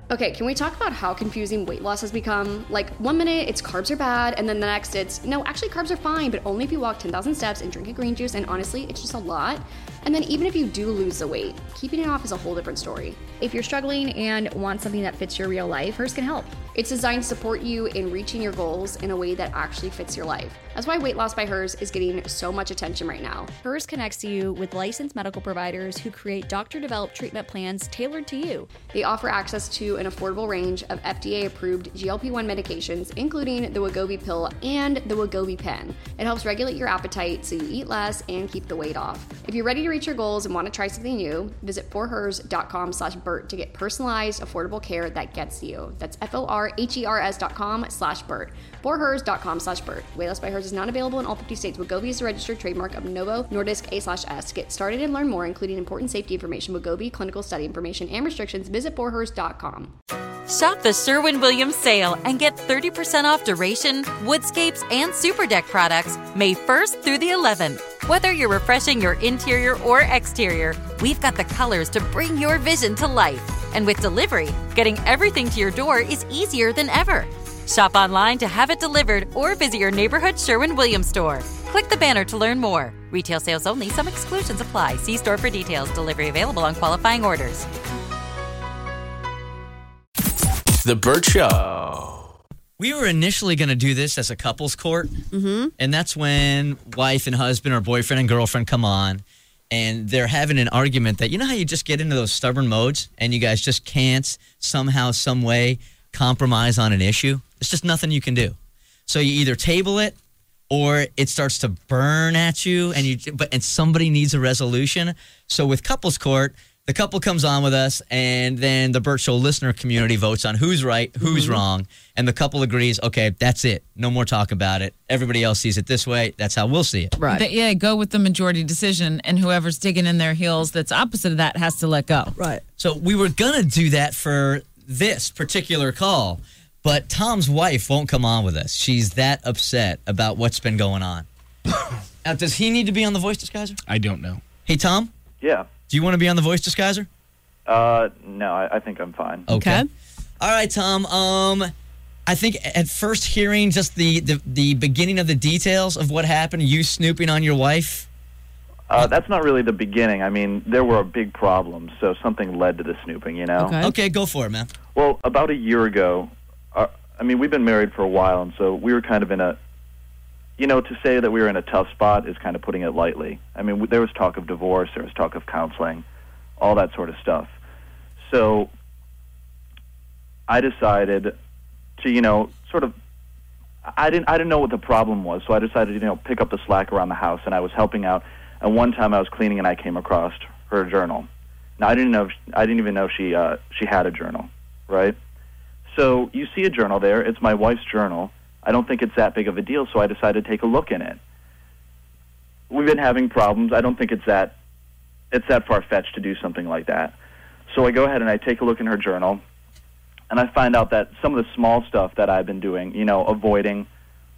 Okay, can we talk about how confusing weight loss has become? Like, 1 minute it's carbs are bad, and then the next it's, no, actually carbs are fine, but only if you walk 10,000 steps and drink a green juice, and honestly, it's just a lot. And then even if you do lose the weight, keeping it off is a whole different story. If you're struggling and want something that fits your real life, Hers can help. It's designed to support you in reaching your goals in a way that actually fits your life. That's why Weight Loss by Hers is getting so much attention right now. Hers connects you with licensed medical providers who create doctor-developed treatment plans tailored to you. They offer access to an affordable range of FDA-approved GLP-1 medications, including the Wegovy pill and the Wegovy pen. It helps regulate your appetite so you eat less and keep the weight off. If you're ready to reach your goals and want to try something new, visit forhers.com/Bert to get personalized, affordable care that gets you. That's forhers.com/Bert. forhers.com/Bert. Weight Loss by Hers is not available in all 50 states. Wegovy is a registered trademark of Novo Nordisk A/S. To get started and learn more, including important safety information, Wegovy, clinical study information, and restrictions, visit forhers.com. Shop the Sherwin-Williams sale and get 30% off duration, woodscapes, and Super Deck products May 1st through the 11th. Whether you're refreshing your interior or exterior, we've got the colors to bring your vision to life. And with delivery, getting everything to your door is easier than ever. Shop online to have it delivered or visit your neighborhood Sherwin-Williams store. Click the banner to learn more. Retail sales only. Some exclusions apply. See store for details. Delivery available on qualifying orders. The Bert Show. We were initially going to do this as a couples court, and that's when wife and husband or boyfriend and girlfriend come on, and they're having an argument that, you know how you just get into those stubborn modes, and you guys just can't somehow, some way compromise on an issue? There's just nothing you can do. So you either table it, or it starts to burn at you, and somebody needs a resolution. So with couples court, the couple comes on with us, and then the Bert Show listener community votes on who's right, who's wrong, and the couple agrees, okay, that's it. No more talk about it. Everybody else sees it this way. That's how we'll see it. Right. Go with the majority decision, and whoever's digging in their heels that's opposite of that has to let go. Right. So we were going to do that for this particular call, but Tom's wife won't come on with us. She's that upset about what's been going on. Now, does he need to be on the voice disguiser? I don't know. Hey, Tom? Yeah. Do you want to be on the voice disguiser? No, I think I'm fine. Okay. All right, Tom. I think at first hearing just the beginning of the details of what happened, you snooping on your wife. That's not really the beginning. I mean, there were big problems, so something led to the snooping, you know? Okay, go for it, man. Well, about a year ago, we've been married for a while, and so we were kind of in a, to say that we were in a tough spot is kind of putting it lightly. I mean, there was talk of divorce, there was talk of counseling, all that sort of stuff. So I decided to, I didn't know what the problem was, so I decided to, pick up the slack around the house, and I was helping out. And one time I was cleaning, and I came across her journal. Now I didn't even know she had a journal, right? So you see a journal there. It's my wife's journal. I don't think it's that big of a deal, so I decided to take a look in it. We've been having problems. I don't think it's that far-fetched to do something like that. So I go ahead and I take a look in her journal, and I find out that some of the small stuff that I've been doing, avoiding,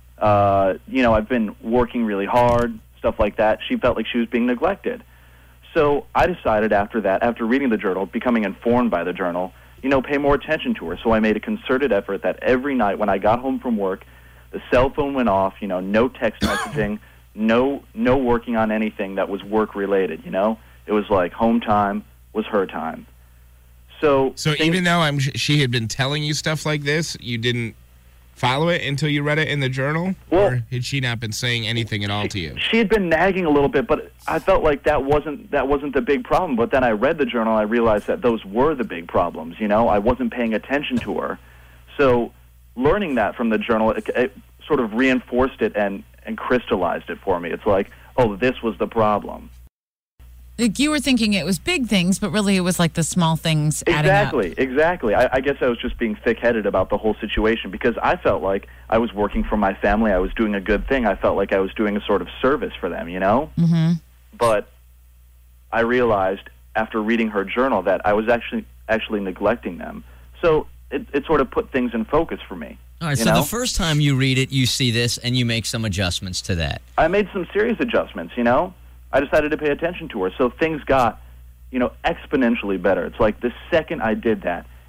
I've been working really hard, stuff like that. She felt like she was being neglected. So I decided after that, after reading the journal, becoming informed by the journal, pay more attention to her. So I made a concerted effort that every night when I got home from work, the cell phone went off, no text messaging, no working on anything that was work-related, It was like home time was her time. So even though she had been telling you stuff like this, you didn't follow it until you read it in the journal? Well, or had she not been saying anything at all to you? She had been nagging a little bit, but I felt like that wasn't the big problem. But then I read the journal, and I realized that those were the big problems, I wasn't paying attention to her. So learning that from the journal, it sort of reinforced it and crystallized it for me. It's like, oh, this was the problem. Like you were thinking it was big things, but really it was like the small things adding up. Exactly. I guess I was just being thick-headed about the whole situation because I felt like I was working for my family. I was doing a good thing. I felt like I was doing a sort of service for them, Mm-hmm. But I realized after reading her journal that I was actually neglecting them. So it sort of put things in focus for me. All right, so the first time you read it, you see this, and you make some adjustments to that. I made some serious adjustments, I decided to pay attention to her. So things got, exponentially better. It's like the second I did that, it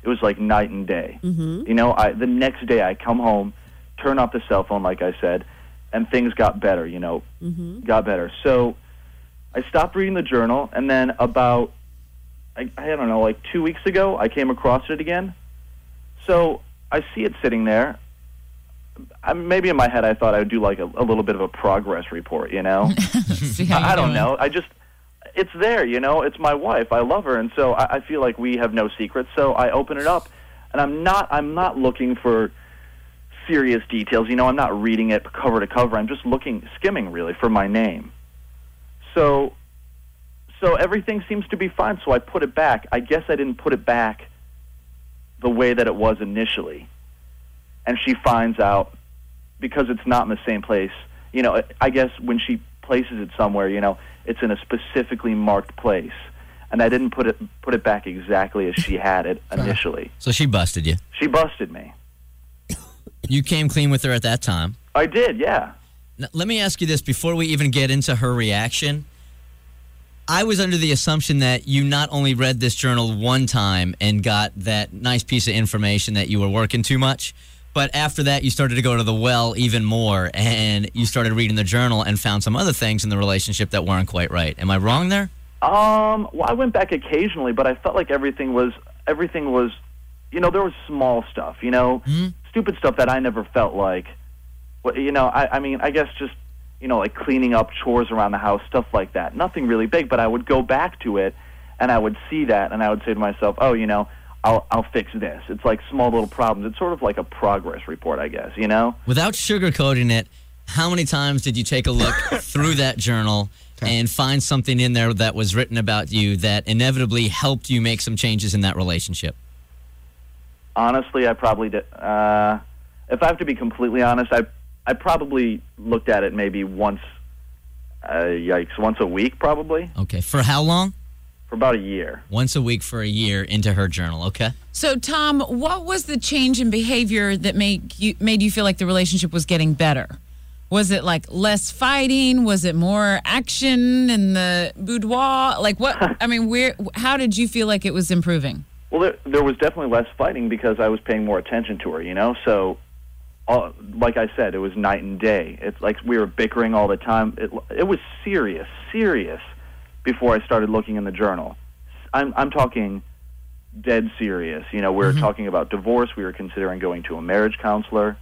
it was like night and day. You know, the next day I come home, turn off the cell phone, like I said, and things got better, you know, got better. So I stopped reading the journal, and then about, I don't know, like 2 weeks ago, I came across it again. So I see it sitting there. Maybe in my head I thought I would do like a little bit of a progress report, you know? I don't know. It's there, you know? It's my wife. I love her, and so I feel like we have no secrets. So I open it up, and I'm not looking for serious details. You know, I'm not reading it cover to cover. I'm just skimming really for my name. So everything seems to be fine. So I put it back. I guess I didn't put it back the way that it was initially. And she finds out because it's not in the same place. You know, I guess when she places it somewhere, you know, it's in a specifically marked place. And I didn't put it back exactly as she had it initially. So she busted you. She busted me. You came clean with her at that time. I did, yeah. Now, let me ask you this before we even get into her reaction. I was under the assumption that you not only read this journal one time and got that nice piece of information that you were working too much, but after that you started to go to the well even more and you started reading the journal and found some other things in the relationship that weren't quite right. Am I wrong there? Well, I went back occasionally, but I felt like everything was, you know, there was small stuff, you know, stupid stuff that I never felt like, you know, I mean, I guess just, you know, like cleaning up chores around the house, stuff like that. Nothing really big, but I would go back to it, and I would see that, and I would say to myself, oh, you know, I'll fix this. It's like small little problems. It's sort of like a progress report, I guess, you know? Without sugarcoating it, how many times did you take a look through that journal and find something in there that was written about you that inevitably helped you make some changes in that relationship? Honestly, I probably did. If I have to be completely honest, I probably looked at it maybe once a week, probably. Okay. For how long? For about a year. Once a week for a year into her journal, okay? So, Tom, what was the change in behavior that made you feel like the relationship was getting better? Was it like less fighting? Was it more action in the boudoir? Like what? I mean, how did you feel like it was improving? Well, there was definitely less fighting because I was paying more attention to her, you know? So, like I said, it was night and day. It's like we were bickering all the time. It was serious before I started looking in the journal. I'm talking dead serious. You know, we were talking about divorce. We were considering going to a marriage counselor.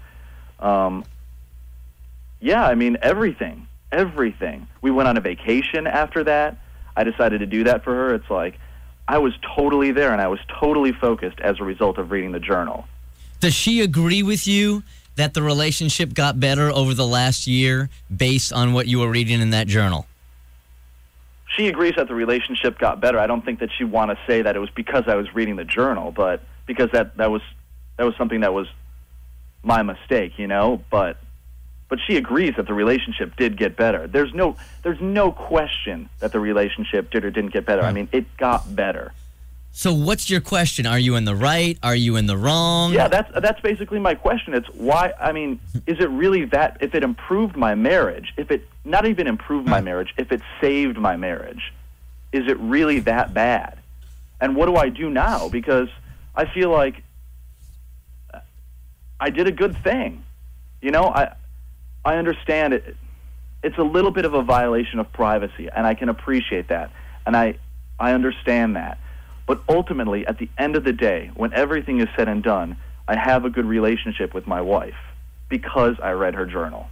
Yeah, I mean, everything. We went on a vacation after that. I decided to do that for her. It's like I was totally there, and I was totally focused as a result of reading the journal. Does she agree with you that the relationship got better over the last year based on what you were reading in that journal? She agrees that the relationship got better. I don't think that she'd want to say that it was because I was reading the journal, but because that was something that was my mistake, you know, but she agrees that the relationship did get better. There's no question that the relationship did or didn't get better. I mean, it got better. So what's your question? Are you in the right? Are you in the wrong? Yeah, that's basically my question. It's why, I mean, is it really that, if it improved my marriage, if it not even improved my marriage, if it saved my marriage, is it really that bad? And what do I do now? Because I feel like I did a good thing. You know, I understand it. It's a little bit of a violation of privacy, and I can appreciate that, and I understand that. But ultimately, at the end of the day, when everything is said and done, I have a good relationship with my wife because I read her journal.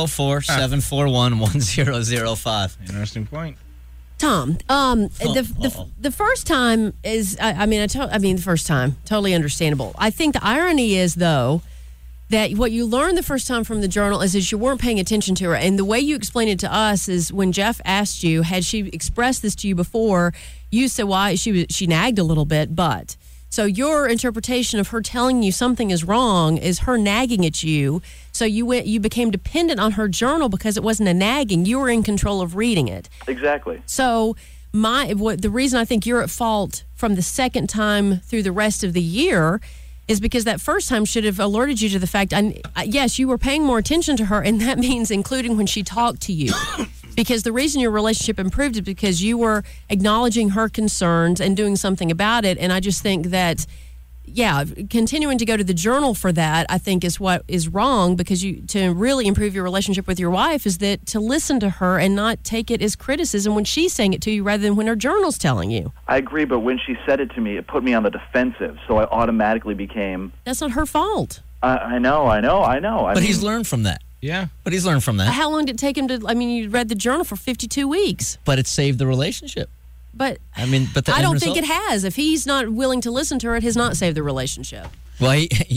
404-741-1005. Interesting point. Tom, the first time is, the first time, totally understandable. I think the irony is, though, that what you learned the first time from the journal is you weren't paying attention to her. And the way you explained it to us is when Jeff asked you, had she expressed this to you before, you said, why she nagged a little bit, but. So your interpretation of her telling you something is wrong is her nagging at you. So you became dependent on her journal because it wasn't a nagging. You were in control of reading it. Exactly. So the reason I think you're at fault from the second time through the rest of the year is because that first time should have alerted you to the fact, yes, you were paying more attention to her, and that means including when she talked to you. Because the reason your relationship improved is because you were acknowledging her concerns and doing something about it. And I just think that continuing to go to the journal for that, I think, is what is wrong, because to really improve your relationship with your wife is that to listen to her and not take it as criticism when she's saying it to you rather than when her journal's telling you. I agree, but when she said it to me, it put me on the defensive, so I automatically became... That's not her fault. I know. But he's learned from that. Yeah. But he's learned from that. How long did it take him to... I mean, you read the journal for 52 weeks. But it saved the relationship. But I I don't think it has. If he's not willing to listen to her, it has not saved the relationship. Well,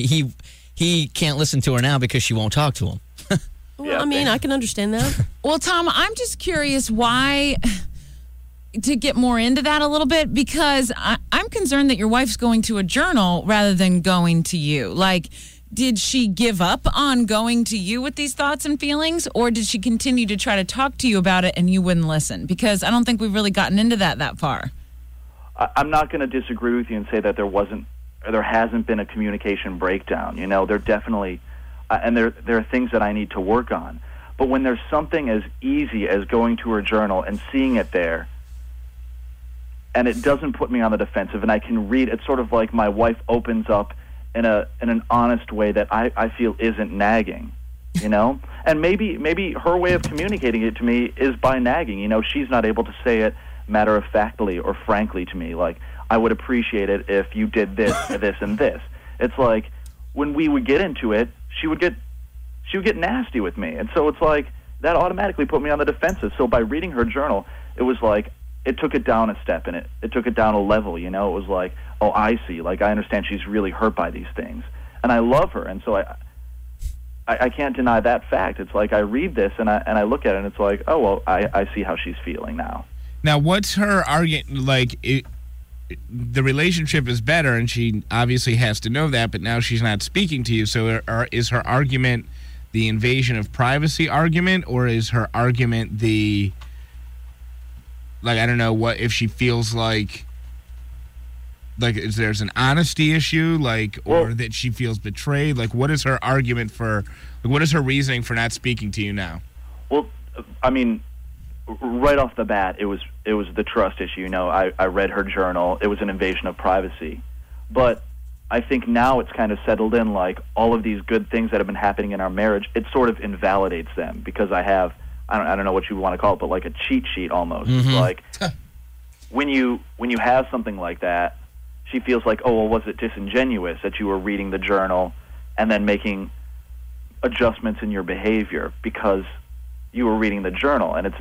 he can't listen to her now because she won't talk to him. Well, I mean, I can understand that. Well, Tom, I'm just curious why, to get more into that a little bit, because I'm concerned that your wife's going to a journal rather than going to you. Like, did she give up on going to you with these thoughts and feelings, or did she continue to try to talk to you about it and you wouldn't listen? Because I don't think we've really gotten into that far. I'm not going to disagree with you and say that there hasn't been a communication breakdown. You know, there definitely, and there are things that I need to work on. But when there's something as easy as going to her journal and seeing it there, and it doesn't put me on the defensive, and I can read, it's sort of like my wife opens up in an honest way that I feel isn't nagging, you know? And maybe her way of communicating it to me is by nagging. You know, she's not able to say it matter-of-factly or frankly to me. Like, I would appreciate it if you did this, this, and this. It's like, when we would get into it, she would get nasty with me. And so it's like, that automatically put me on the defensive. So by reading her journal, it was like, it took it down a step, and it took it down a level, you know? It was like, oh, I see. Like, I understand she's really hurt by these things. And I love her, and so I can't deny that fact. It's like, I read this, and I look at it, and it's like, oh, well, I see how she's feeling now. Now, what's her argument? Like, the relationship is better, and she obviously has to know that, but now she's not speaking to you. So is her argument the invasion of privacy argument, or is her argument the... Like, I don't know what, if she feels like is there's an honesty issue, like, or that she feels betrayed? Like, what is her argument for, like, what is her reasoning for not speaking to you now? Well, I mean, right off the bat, it was the trust issue. You know, I read her journal. It was an invasion of privacy. But I think now it's kind of settled in, like, all of these good things that have been happening in our marriage, it sort of invalidates them, because I have... I don't know what you want to call it, but like a cheat sheet almost. Mm-hmm. It's like when you have something like that, she feels like, oh, well, was it disingenuous that you were reading the journal and then making adjustments in your behavior because you were reading the journal, and it's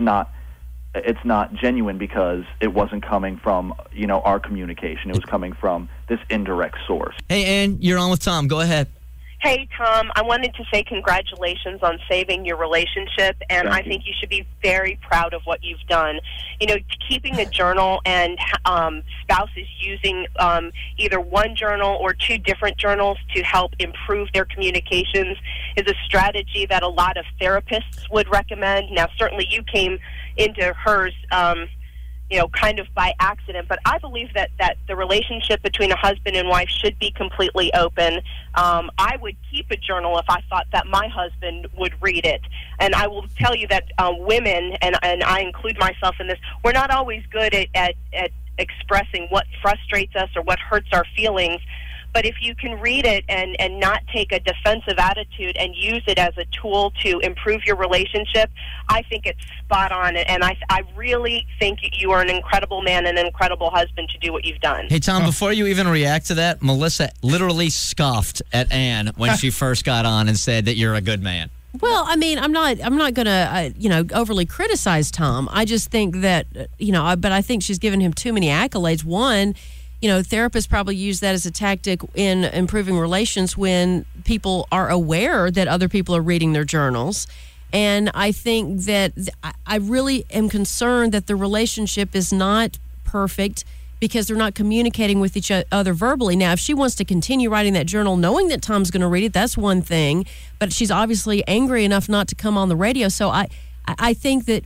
not genuine because it wasn't coming from, you know, our communication. It was coming from this indirect source. Hey, Ann, you're on with Tom. Go ahead. Hey, Tom, I wanted to say congratulations on saving your relationship, and I think you should be very proud of what you've done. You know, keeping a journal and spouses using either one journal or two different journals to help improve their communications is a strategy that a lot of therapists would recommend. Now, certainly you came into hers you know, kind of by accident. But I believe that the relationship between a husband and wife should be completely open. I would keep a journal if I thought that my husband would read it. And I will tell you that women, and I include myself in this, we're not always good at expressing what frustrates us or what hurts our feelings. But if you can read it and not take a defensive attitude and use it as a tool to improve your relationship, I think it's spot on. And I really think you are an incredible man and an incredible husband to do what you've done. Hey, Tom, before you even react to that, Melissa literally scoffed at Ann when she first got on and said that you're a good man. Well, I mean, I'm not going to, overly criticize Tom. I just think that, but I think she's given him too many accolades. One, therapists probably use that as a tactic in improving relations when people are aware that other people are reading their journals. And I think that I really am concerned that the relationship is not perfect because they're not communicating with each other verbally. Now, if she wants to continue writing that journal knowing that Tom's going to read it, that's one thing. But she's obviously angry enough not to come on the radio. So I think that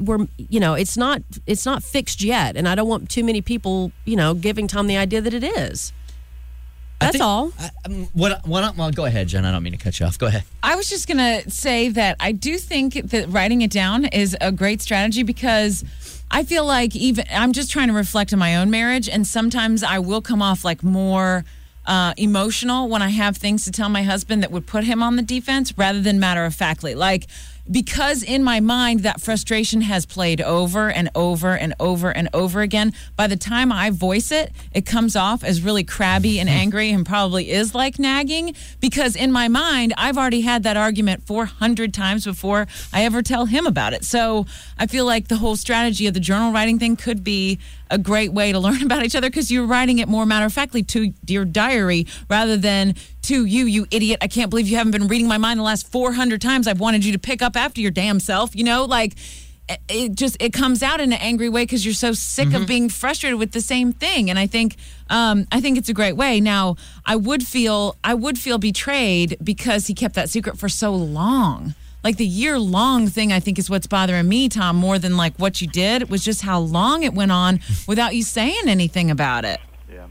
it's not fixed yet, and I don't want too many people, giving Tom the idea that it is. That's all. Well, go ahead, Jen. I don't mean to cut you off. Go ahead. I was just going to say that I do think that writing it down is a great strategy because I feel like I'm just trying to reflect on my own marriage, and sometimes I will come off like more emotional when I have things to tell my husband that would put him on the defense rather than matter-of-factly. Like, because in my mind that frustration has played over and over and over and over again, by the time I voice it, it comes off as really crabby and angry and probably is like nagging, because in my mind, I've already had that argument 400 times before I ever tell him about it. So I feel like the whole strategy of the journal writing thing could be a great way to learn about each other, because you're writing it more matter-of-factly to your diary rather than to you idiot. I can't believe you haven't been reading my mind the last 400 times I've wanted you to pick up after your damn self. You know, like it comes out in an angry way because you're so sick of being frustrated with the same thing. And I think it's a great way. Now, I would feel betrayed because he kept that secret for so long. Like the year-long thing, I think, is what's bothering me, Tom, more than like what you did. It was just how long it went on without you saying anything about it.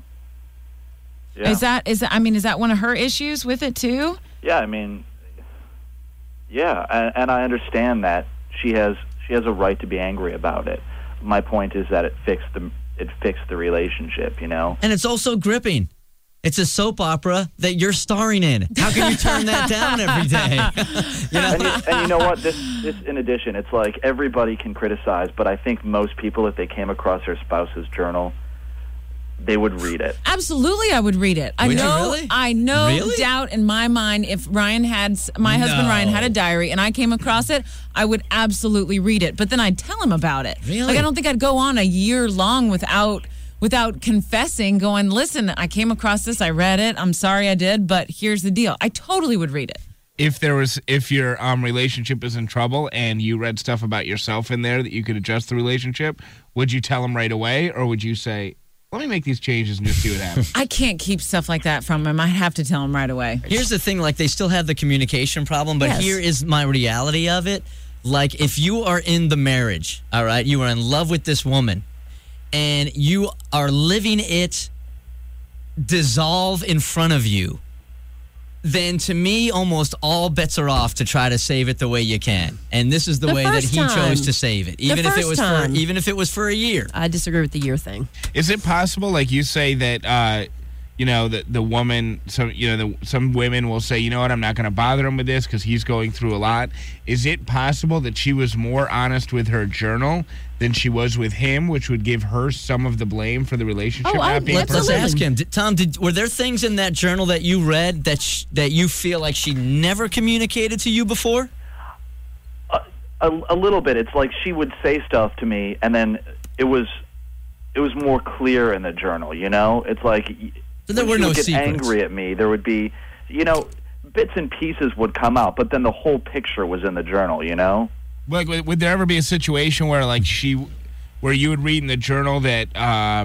Yeah. Is that one of her issues with it too? Yeah, I mean, yeah, and I understand that she has a right to be angry about it. My point is that it fixed the relationship, you know. And it's also gripping. It's a soap opera that you're starring in. How can you turn that down every day? You know? And you know what? This in addition, it's like everybody can criticize, but I think most people, if they came across their spouse's journal, they would read it. Absolutely, I would read it. Would you really? I know Really? doubt in my mind if Ryan had, my husband Ryan had a diary and I came across it, I would absolutely read it. But then I'd tell him about it. Really? Like, I don't think I'd go on a year long without confessing, going, listen, I came across this, I read it, I'm sorry I did, but here's the deal. I totally would read it. If your relationship is in trouble and you read stuff about yourself in there that you could adjust the relationship, would you tell him right away, or would you say, let me make these changes and just see what happens? I can't keep stuff like that from him. I have to tell him right away. Here's the thing, like, they still have the communication problem, but Yes. here is my reality of it. Like, if you are in the marriage, all right, you are in love with this woman, and you are living it dissolve in front of you, then to me, almost all bets are off to try to save it the way you can. And this is the way that first he chose time. to save it, The even if it first was time. even if it was for a year. I disagree with the year thing. Is it possible, like you say, that the woman, some women will say, you know what, I'm not going to bother him with this because he's going through a lot. Is it possible that she was more honest with her journal than she was with him, which would give her some of the blame for the relationship not being Let's perfect? ask him. Tom, were there things in that journal that you read that you feel like she never communicated to you before? A little bit. It's like she would say stuff to me, and then it was more clear in the journal. You know, it's like So there when were she no would get secrets. angry at me, there would be, bits and pieces would come out, but then the whole picture was in the journal. You know. Like, would there ever be a situation where, like, where you would read in the journal that, I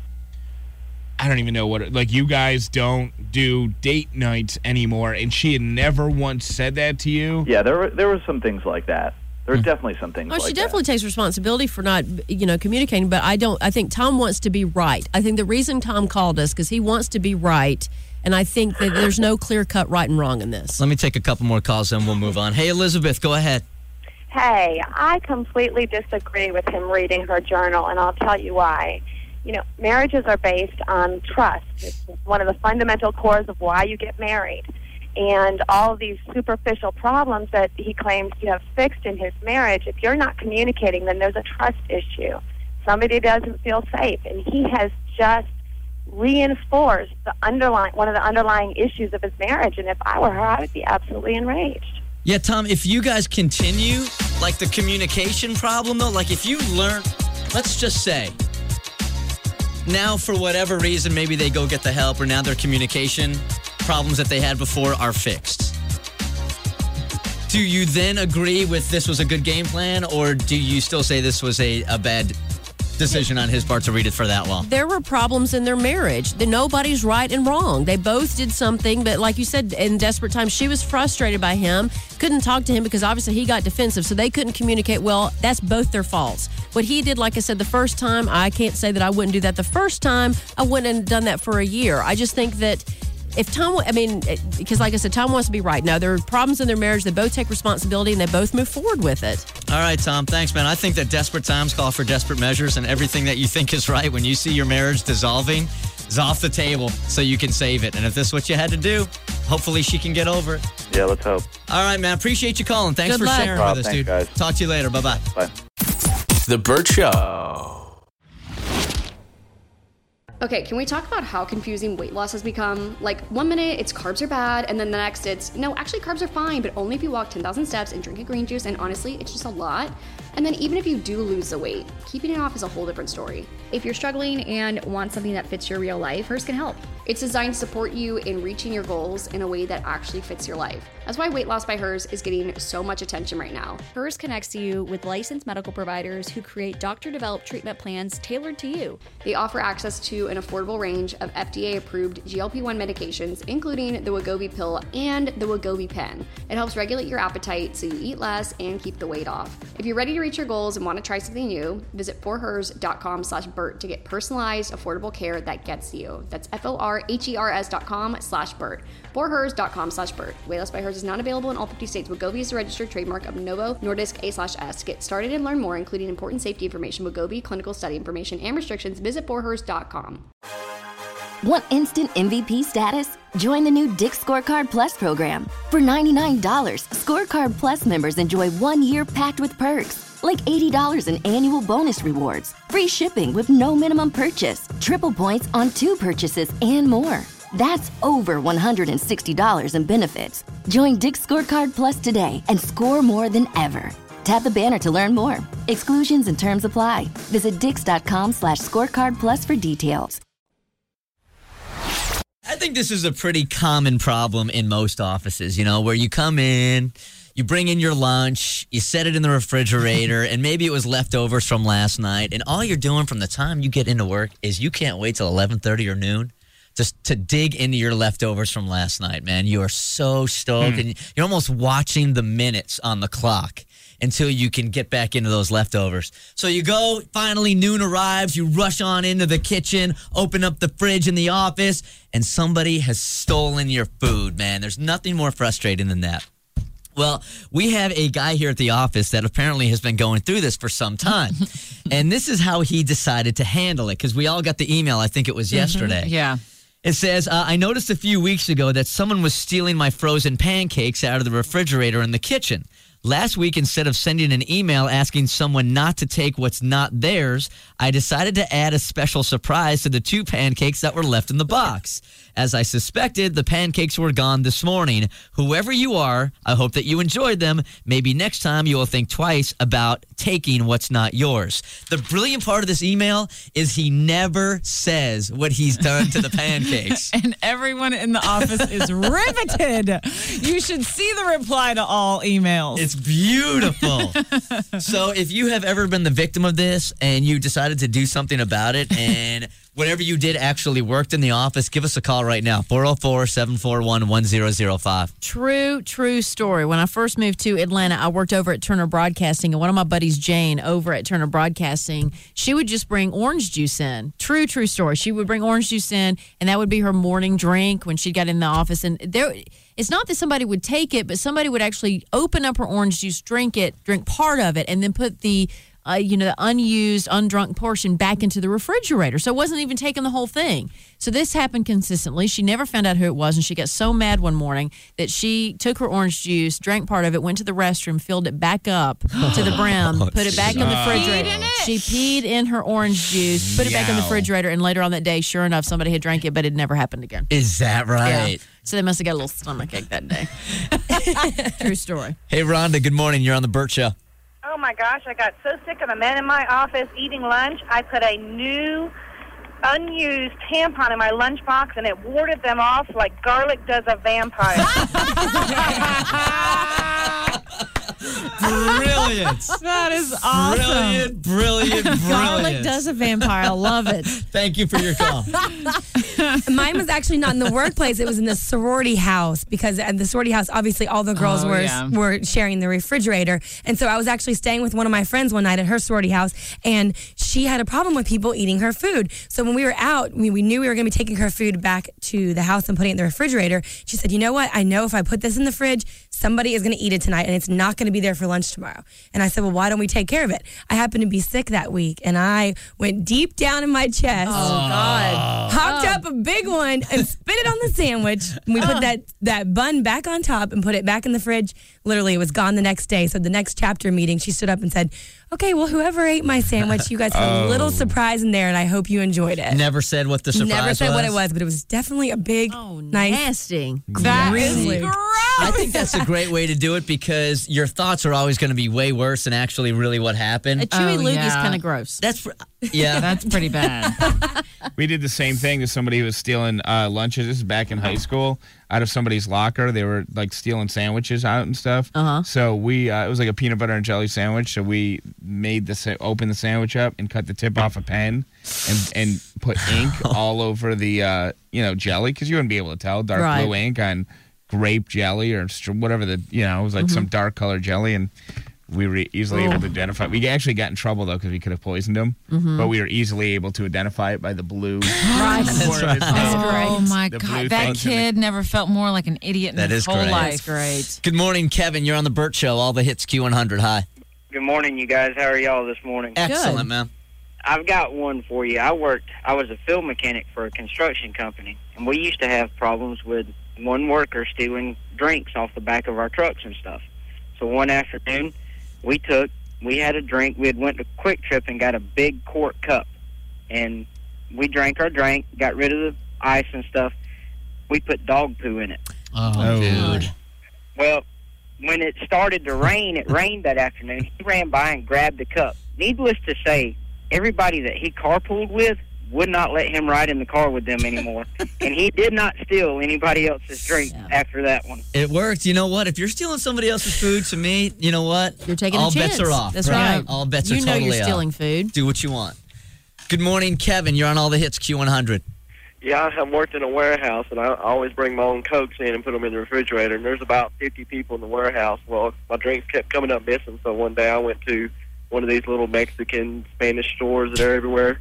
don't even know like, you guys don't do date nights anymore, and she had never once said that to you? Yeah, there were some things like that. There were definitely some things Well, like she that. definitely takes responsibility for not, communicating. But I think Tom wants to be right. I think the reason Tom called us because he wants to be right, and I think that there's no clear cut right and wrong in this. Let me take a couple more calls, and we'll move on. Hey, Elizabeth, go ahead. Hey, I completely disagree with him reading her journal, and I'll tell you why. Marriages are based on trust. It's one of the fundamental cores of why you get married. And all of these superficial problems that he claims to have fixed in his marriage, if you're not communicating, then there's a trust issue. Somebody doesn't feel safe, and he has just reinforced one of the underlying issues of his marriage. And if I were her, I would be absolutely enraged. Yeah, Tom, if you guys continue, like the communication problem, though, like if you learn, let's just say, now for whatever reason, maybe they go get the help, or now their communication problems that they had before are fixed. Do you then agree with this was a good game plan, or do you still say this was a bad decision on his part to read it for that long? There were problems in their marriage. Nobody's right and wrong. They both did something, but like you said, in desperate times, she was frustrated by him, couldn't talk to him because obviously he got defensive, so they couldn't communicate well. That's both their faults. What he did, like I said, the first time, I can't say that I wouldn't do that the first time. I wouldn't have done that for a year. I just think that if Tom, because like I said, Tom wants to be right. Now, there are problems in their marriage. They both take responsibility and they both move forward with it. All right, Tom, thanks, man. I think that desperate times call for desperate measures, and everything that you think is right when you see your marriage dissolving, is off the table so you can save it. And if this is what you had to do, hopefully she can get over it. Yeah, let's hope. All right, man. Appreciate you calling. Thanks Good for luck. sharing Rob, with us, thanks, dude. guys. Talk to you later. Bye-bye. Bye. The Burt Show. Okay, can we talk about how confusing weight loss has become? Like, 1 minute it's carbs are bad, and then the next it's, no, actually carbs are fine, but only if you walk 10,000 steps and drink a green juice, and honestly, it's just a lot. And then even if you do lose the weight, keeping it off is a whole different story. If you're struggling and want something that fits your real life, Hers can help. It's designed to support you in reaching your goals in a way that actually fits your life. That's why Weight Loss by Hers is getting so much attention right now. Hers connects you with licensed medical providers who create doctor-developed treatment plans tailored to you. They offer access to an affordable range of FDA-approved GLP-1 medications, including the Wegovy pill and the Wegovy pen. It helps regulate your appetite so you eat less and keep the weight off. If you're ready to reach your goals and want to try something new, visit forhers.com/Burt to get personalized, affordable care that gets you. That's forhers.com/Burt. forhers.com/Burt. Weight Loss by Hers is not available in all 50 states. Wegovy is a registered trademark of Novo Nordisk A/S. Get started and learn more, including important safety information, Wegovy, clinical study information, and restrictions. Visit forhers.com. Want instant MVP status? Join the new Dick's Scorecard Plus program. For $99, Scorecard Plus members enjoy 1 year packed with perks, like $80 in annual bonus rewards, free shipping with no minimum purchase, triple points on 2 purchases, and more. That's over $160 in benefits. Join Dick's Scorecard Plus today and score more than ever. Tap the banner to learn more. Exclusions and terms apply. Visit dix.com/scorecard plus for details. I think this is a pretty common problem in most offices, you know, where you come in, you bring in your lunch, you set it in the refrigerator, and maybe it was leftovers from last night, and all you're doing from the time you get into work is you can't wait till 11:30 or noon just to dig into your leftovers from last night, man. You are so stoked, and you're almost watching the minutes on the clock until you can get back into those leftovers. So you go, finally noon arrives, you rush on into the kitchen, open up the fridge in the office, and somebody has stolen your food, man. There's nothing more frustrating than that. Well, we have a guy here at the office that apparently has been going through this for some time. And this is how he decided to handle it, because we all got the email, I think it was yesterday. Yeah. It says, I noticed a few weeks ago that someone was stealing my frozen pancakes out of the refrigerator in the kitchen. Last week, instead of sending an email asking someone not to take what's not theirs, I decided to add a special surprise to the 2 pancakes that were left in the box. As I suspected, the pancakes were gone this morning. Whoever you are, I hope that you enjoyed them. Maybe next time you will think twice about taking what's not yours. The brilliant part of this email is he never says what he's done to the pancakes. And everyone in the office is riveted. You should see the reply to all emails. It's beautiful. So if you have ever been the victim of this and you decided to do something about it and whatever you did actually worked in the office, give us a call right now, 404-741-1005. True story. When I first moved to Atlanta, I worked over at Turner Broadcasting, and one of my buddies, Jane, over at Turner Broadcasting, she would just bring orange juice in. True story. She would bring orange juice in, and that would be her morning drink when she got in the office. And it's not that somebody would take it, but somebody would actually open up her orange juice, drink part of it, and then put the the unused, undrunk portion back into the refrigerator. So it wasn't even taking the whole thing. So this happened consistently. She never found out who it was, and she got so mad one morning that she took her orange juice, drank part of it, went to the restroom, filled it back up to the brim, put it back in the refrigerator. She peed in her orange juice, put it back in the refrigerator, and later on that day, sure enough, somebody had drank it, but it never happened again. Is that right? Yeah. So they must have got a little stomachache that day. True story. Hey, Rhonda, good morning. You're on the Burt Show. Oh, my gosh, I got so sick of the man in my office eating lunch, I put a new unused tampon in my lunchbox, and it warded them off like garlic does a vampire. Brilliant. That is awesome. Brilliant. Garlic does a vampire. I love it. Thank you for your call. Mine was actually not in the workplace. It was in the sorority house because at the sorority house, obviously all the girls were sharing the refrigerator. And so I was actually staying with one of my friends one night at her sorority house, and she had a problem with people eating her food. So when we were out, we knew we were going to be taking her food back to the house and putting it in the refrigerator. She said, you know what? I know if I put this in the fridge, somebody is going to eat it tonight, and it's not going to be there for lunch tomorrow. And I said, well, why don't we take care of it? I happened to be sick that week, and I went deep down in my chest. Oh, God. Hopped up a big one and spit it on the sandwich. And we put that bun back on top and put it back in the fridge. Literally, it was gone the next day. So the next chapter meeting, she stood up and said, okay, well, whoever ate my sandwich, you guys had a little surprise in there, and I hope you enjoyed it. Never said what the surprise was? Never said what it was, but it was definitely a big, nice. Nasty. That is gross. I think that's a great way to do it because your thoughts are always going to be way worse than actually really what happened. A chewy loogie is kind of gross. That's That's pretty bad. We did the same thing to somebody who was stealing lunches. This is back in high school. Out of somebody's locker, they were like stealing sandwiches out and stuff. So we, it was like a peanut butter and jelly sandwich. So we made opened the sandwich up and cut the tip off a pen and put ink all over the jelly because you wouldn't be able to tell dark blue ink on grape jelly or whatever it was like some dark colored jelly, and we were easily able to identify. We actually got in trouble though because we could have poisoned them, but we were easily able to identify it by the blue. That's right. Oh my The God, blue that things kid never felt more like an idiot in his whole great. life. Great. Good morning, Kevin. You're on the Burt Show. All the hits Q100. Hi. Good morning, you guys. How are y'all this morning? Excellent, man. I've got one for you. I was a field mechanic for a construction company, and we used to have problems with one worker stealing drinks off the back of our trucks and stuff. So one afternoon, we had a drink. We had went to Quick Trip and got a big quart cup, and we drank our drink, got rid of the ice and stuff. We put dog poo in it. Oh, dude. Well, when it started to rain, it rained that afternoon. He ran by and grabbed the cup. Needless to say, everybody that he carpooled with would not let him ride in the car with them anymore. And he did not steal anybody else's drink after that one. It worked. You know what? If you're stealing somebody else's food, to me, you know what? You're taking all a chance. bets are off. That's right. All bets are totally off. You know you're stealing food. Do what you want. Good morning, Kevin. You're on all the hits Q100. Yeah, I worked in a warehouse, and I always bring my own Cokes in and put them in the refrigerator. And there's about 50 people in the warehouse. Well, my drinks kept coming up missing, so one day I went to one of these little Mexican, Spanish stores that are everywhere.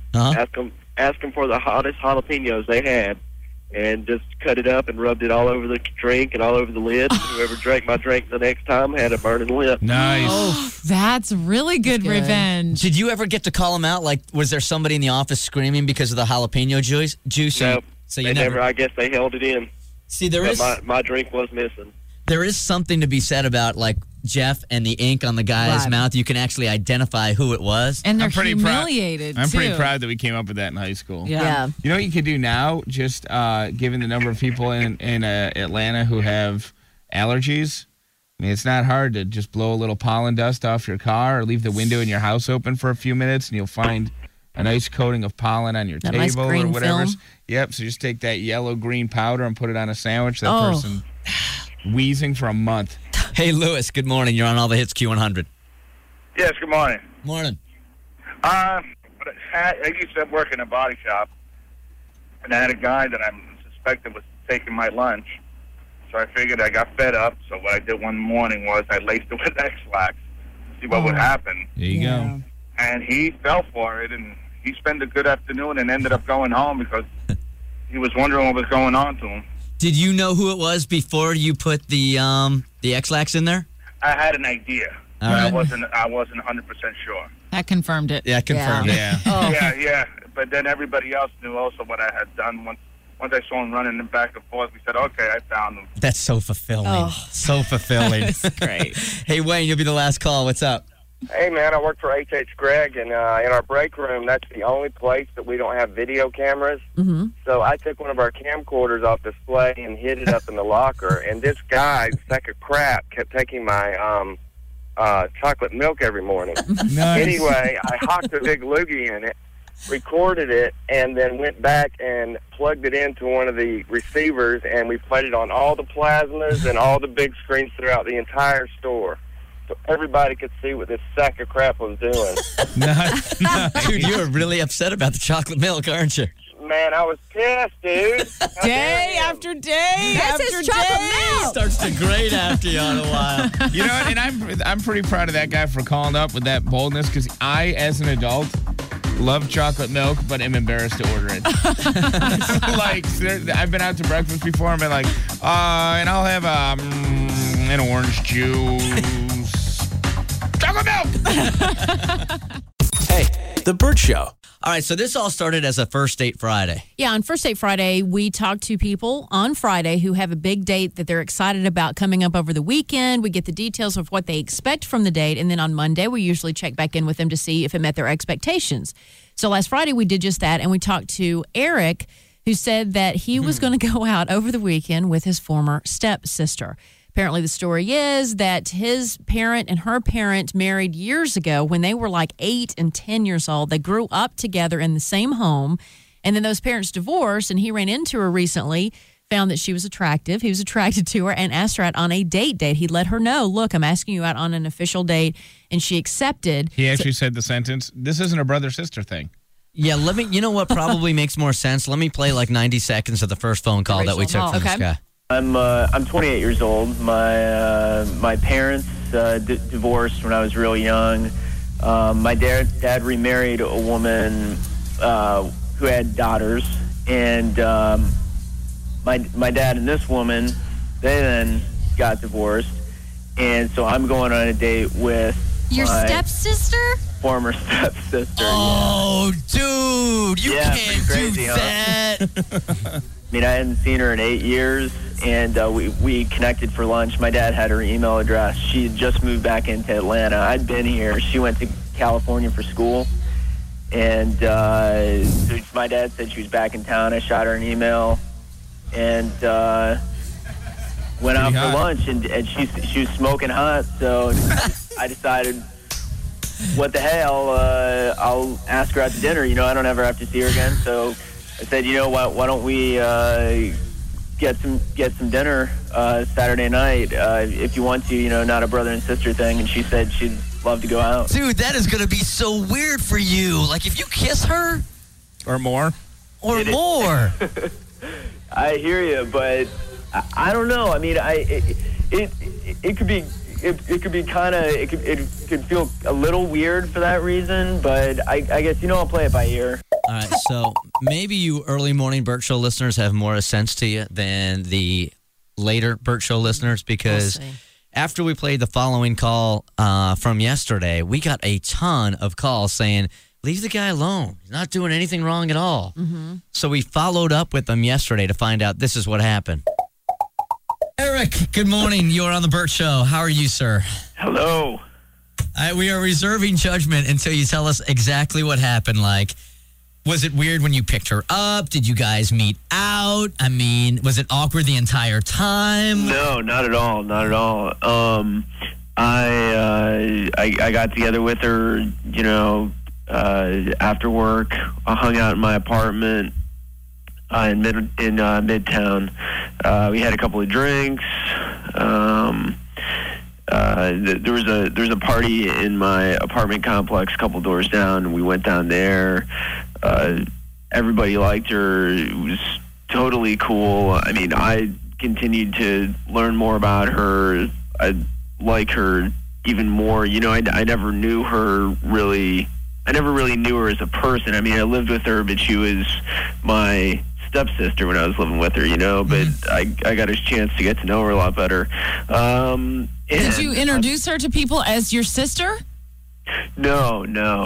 Ask them for the hottest jalapenos they had, and just cut it up and rubbed it all over the drink and all over the lid. And whoever drank my drink the next time had a burning lip. Nice. Oh, that's really good revenge. Did you ever get to call him out? Like, was there somebody in the office screaming because of the jalapeno juice? Nope. So you they never. I guess they held it in. See, my drink was missing. There is something to be said about, like, Jeff and the ink on the guy's mouth. You can actually identify who it was. And they're humiliated, I'm pretty too. proud that we came up with that in high school. Yeah. You know what you could do now, just given the number of people in Atlanta who have allergies? I mean, it's not hard to just blow a little pollen dust off your car or leave the window in your house open for a few minutes, and you'll find a nice coating of pollen on your table nice green or whatever. film. Yep, so just take that yellow-green powder and put it on a sandwich. That person wheezing for a month. Hey, Lewis, good morning. You're on all the hits Q100. Yes, good morning. Morning. I used to work in a body shop, and I had a guy that I suspected was taking my lunch. So I figured I got fed up, so what I did one morning was I laced it with X-Lax to see what would happen. There you go. And he fell for it, and he spent a good afternoon and ended up going home because he was wondering what was going on to him. Did you know who it was before you put the X-Lax in there? I had an idea, but I wasn't 100% sure. That confirmed it. Yeah, confirmed it. Yeah. Yeah. But then everybody else knew also what I had done. Once I saw him running back and forth, we said, okay, I found him. That's so fulfilling. So fulfilling. That's great. Hey, Wayne, you'll be the last call. What's up? Hey, man, I work for H.H. Gregg, and in our break room, that's the only place that we don't have video cameras. Mm-hmm. So I took one of our camcorders off display and hid it up in the locker, and this guy, sack of crap, kept taking my chocolate milk every morning. Nice. Anyway, I hocked a big loogie in it, recorded it, and then went back and plugged it into one of the receivers, and we played it on all the plasmas and all the big screens throughout the entire store. So everybody could see what this sack of crap was doing. Dude, you were really upset about the chocolate milk, aren't you? man. I was pissed, dude. Day after day That's after his chocolate day. milk. Starts to grate after you on a while. You know what? And I'm pretty proud of that guy for calling up with that boldness, because I, as an adult, love chocolate milk, but am embarrassed to order it. Like, I've been out to breakfast before and been like, and I'll have an orange juice. Chocolate milk! Hey, The Bert Show. All right, so this all started as a First Date Friday. Yeah, on First Date Friday, we talk to people on Friday who have a big date that they're excited about coming up over the weekend. We get the details of what they expect from the date, and then on Monday, we usually check back in with them to see if it met their expectations. So last Friday, we did just that, and we talked to Eric, who said that he was going to go out over the weekend with his former stepsister. Apparently, the story is that his parent and her parent married years ago when they were like 8 and 10 years old. They grew up together in the same home, and then those parents divorced, and he ran into her recently, found that she was attractive. He was attracted to her and asked her out on a date. He let her know, look, I'm asking you out on an official date, and she accepted. He actually said the sentence, this isn't a brother-sister thing. Yeah, you know what probably makes more sense? Let me play like 90 seconds of the first phone call that we took from this guy. I'm 28 years old. My parents divorced when I was real young. My dad remarried a woman who had daughters, and my dad and this woman, they then got divorced, and so I'm going on a date with Your my stepsister? former stepsister. Oh, dude, you can't crazy, do that. I mean, I hadn't seen her in 8 years, and we connected for lunch. My dad had her email address. She had just moved back into Atlanta. I'd been here. She went to California for school, and so my dad said she was back in town. I shot her an email, and went out for lunch, and she was smoking hot, so I decided, what the hell, I'll ask her out to dinner. You know, I don't ever have to see her again, so I said, you know what, why don't we get some dinner Saturday night if you want to, you know, not a brother and sister thing. And she said she'd love to go out. Dude, that is going to be so weird for you. Like, if you kiss her. Or more. Or more. I hear you, but I don't know. I mean, it could be. It could be kind of, it could feel a little weird for that reason, but I guess, you know, I'll play it by ear. All right, so maybe you early morning Bert Show listeners have more sense to you than the later Bert Show listeners, because after we played the following call from yesterday, we got a ton of calls saying, leave the guy alone. He's not doing anything wrong at all. Mm-hmm. So we followed up with them yesterday to find out this is what happened. Eric, good morning. You are on the Bert Show. How are you, sir? Hello. We are reserving judgment until you tell us exactly what happened. Like, was it weird when you picked her up? Did you guys meet out? I mean, was it awkward the entire time? No, not at all. Not at all. I got together with her, you know, after work. I hung out in my apartment in Midtown. We had a couple of drinks. There was a party in my apartment complex a couple doors down. We went down there. Everybody liked her. It was totally cool. I mean, I continued to learn more about her. I like her even more. You know, I never knew her really. I never really knew her as a person. I mean, I lived with her, but she was my stepsister when I was living with her, you know, but I got a chance to get to know her a lot better. Did you introduce her to people as your sister? No.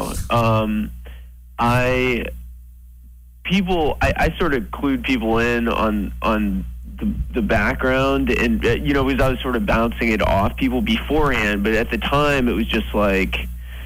I sort of clued people in on the background, and you know, because I was sort of bouncing it off people beforehand, but at the time it was just like,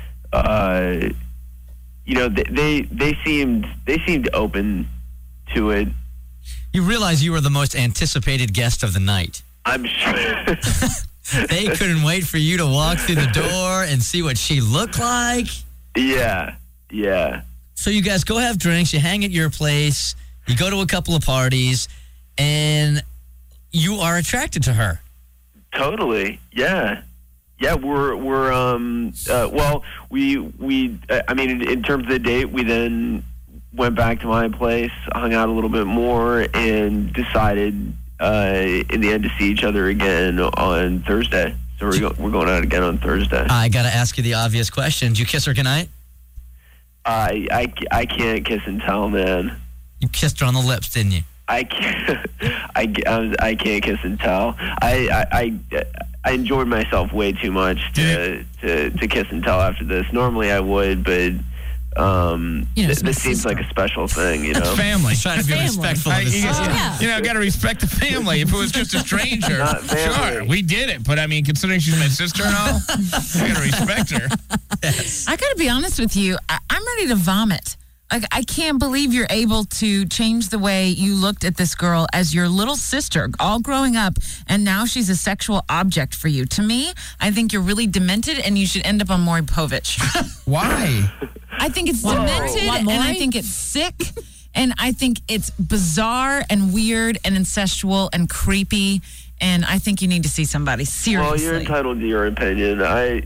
you know, they seemed open to it. You realize you were the most anticipated guest of the night. I'm sure. They couldn't wait for you to walk through the door and see what she looked like. Yeah. So you guys go have drinks, you hang at your place, you go to a couple of parties, and you are attracted to her. Totally. Yeah, we're well, we I mean, in terms of the date, we then went back to my place, hung out a little bit more, and decided in the end to see each other again on Thursday. So we're going out again on Thursday. I got to ask you the obvious question. Did you kiss her goodnight? I can't kiss and tell, man. You kissed her on the lips, didn't you? I can't. I can't kiss and tell. I enjoyed myself way too much to kiss and tell after this. Normally I would, but this seems like a special thing, you know. It's family. Trying to be respectful of this. Got to respect the family. If it was just a stranger, sure, we did it. But I mean, considering she's my sister and all, I got to respect her. Yes. I got to be honest with you. I'm ready to vomit. Like, I can't believe you're able to change the way you looked at this girl as your little sister, all growing up, and now she's a sexual object for you. To me, I think you're really demented, and you should end up on Maury Povich. Why? I think it's demented, and I think it's sick, and I think it's bizarre and weird and incestual and creepy, and I think you need to see somebody, seriously. Well, you're entitled to your opinion. the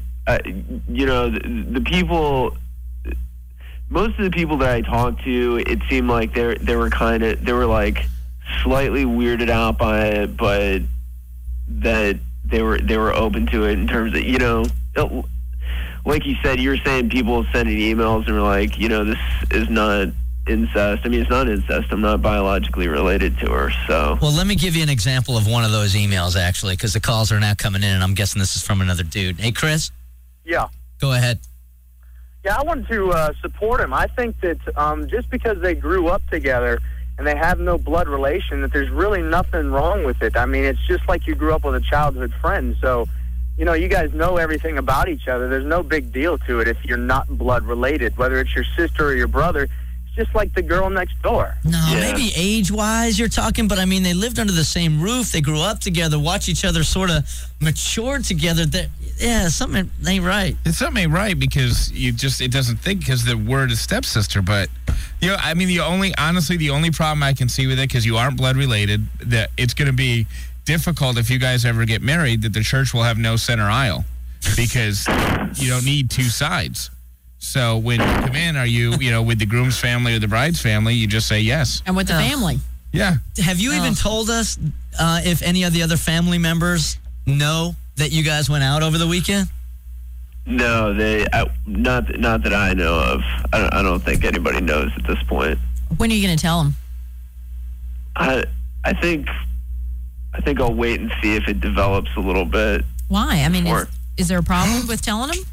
people... Most of the people that I talked to, it seemed like they were like slightly weirded out by it, but that they were open to it in terms of, like you said, you were saying people sending emails and were like, this is not incest. I mean, it's not incest. I'm not biologically related to her, so. Well, let me give you an example of one of those emails, actually, because the calls are now coming in, and I'm guessing this is from another dude. Hey, Chris? Yeah. Go ahead. Yeah, I wanted to support him. I think that just because they grew up together and they have no blood relation, that there's really nothing wrong with it. I mean, it's just like you grew up with a childhood friend. So, you guys know everything about each other. There's no big deal to it if you're not blood related, whether it's your sister or your brother. It's just like the girl next door. No, maybe age-wise you're talking, but I mean, they lived under the same roof. They grew up together, watched each other sort of mature together. Something ain't right. Something ain't right because it doesn't think because the word is stepsister. But, I mean, the only problem I can see with it, because you aren't blood related, that it's going to be difficult if you guys ever get married, that the church will have no center aisle because you don't need two sides. So when you come in, are you, with the groom's family or the bride's family, you just say yes. And with the family. Yeah. Have you even told us if any of the other family members know that you guys went out over the weekend? No, not that I know of. I don't think anybody knows at this point. When are you going to tell them? I think I'll wait and see if it develops a little bit. Why? I mean, is there a problem with telling them?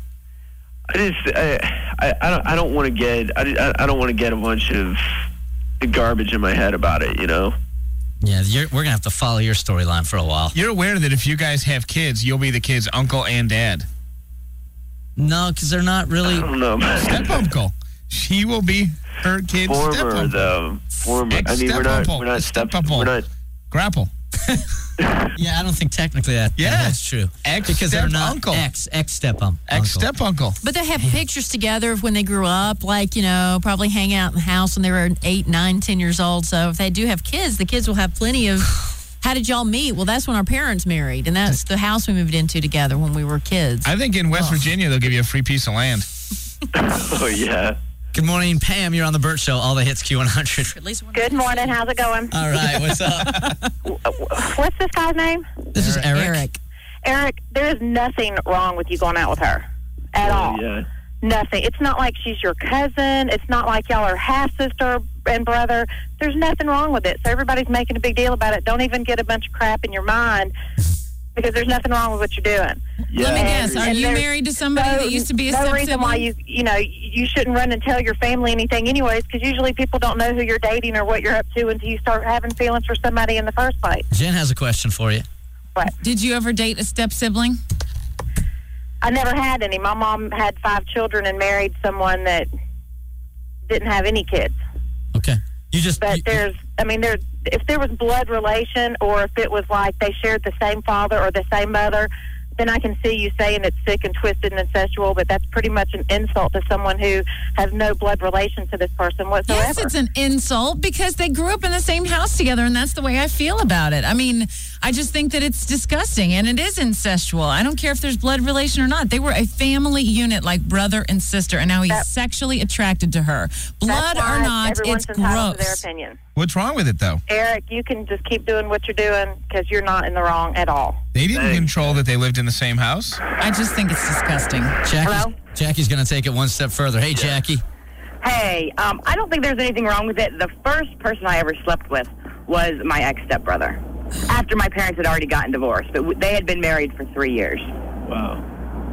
I don't want to get a bunch of garbage in my head about it, Yeah, we're going to have to follow your storyline for a while. You're aware that if you guys have kids, you'll be the kids' uncle and dad. No, because they're not really... I don't know. Step-uncle. She will be her kid's step-uncle. Former. I mean, we're not step-uncle. We're not... Grapple. Yeah, I don't think technically that's true. Because they're not uncle. Ex-step-uncle. Ex-step-uncle. But they have pictures together of when they grew up, like, probably hang out in the house when they were 8, 9, 10 years old. So if they do have kids, the kids will have plenty of, how did y'all meet? Well, that's when our parents married, and that's the house we moved into together when we were kids. I think in West Virginia, they'll give you a free piece of land. Oh, yeah. Good morning, Pam. You're on the Burt Show. All the hits Q100. At least one. Good morning. How's it going? All right. What's up? What's this guy's name? This is Eric. Eric, there is nothing wrong with you going out with her at all. Yeah. Nothing. It's not like she's your cousin. It's not like y'all are half sister and brother. There's nothing wrong with it. So everybody's making a big deal about it. Don't even get a bunch of crap in your mind because there's nothing wrong with what you're doing. Yeah. Let me guess. Are you married to somebody that used to be a step-sibling? No reason why you shouldn't run and tell your family anything anyways, because usually people don't know who you're dating or what you're up to until you start having feelings for somebody in the first place. Jen has a question for you. What? Did you ever date a step-sibling? I never had any. My mom had 5 children and married someone that didn't have any kids. Okay. But if there was blood relation or if it was like they shared the same father or the same mother, then I can see you saying it's sick and twisted and incestual, but that's pretty much an insult to someone who has no blood relation to this person whatsoever. Yes, it's an insult because they grew up in the same house together, and that's the way I feel about it. I mean, I just think that it's disgusting, and it is incestual. I don't care if there's blood relation or not. They were a family unit like brother and sister, and now he's sexually attracted to her. Blood or not, everyone's it's entitled to their gross. opinion. What's wrong with it, though? Eric, you can just keep doing what you're doing because you're not in the wrong at all. They didn't control that they lived in the same house. I just think it's disgusting. Jackie's going to take it one step further. Hey, Jackie. Hey, I don't think there's anything wrong with it. The first person I ever slept with was my ex-stepbrother. After my parents had already gotten divorced, but they had been married for 3 years. Wow.